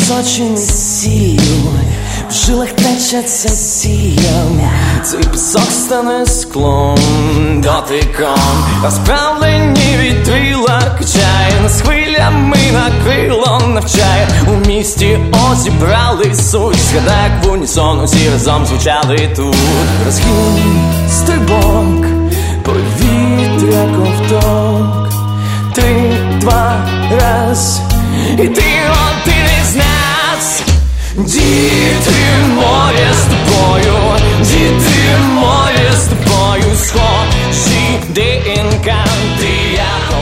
пісочини сію, в жилах течеться сіям, цей пісок стане склом, дотиком. Розправлені вітрила качає, нас хвилями накрило навчає. У місті зібрались суть, згадай, як в унісон усі разом звучали тут. Розгін, стрибок, повітря ковток, 3, 2, раз, і ти один із нас. Діти моє з тобою, діти моє з тобою, схожі ДНК, ти я.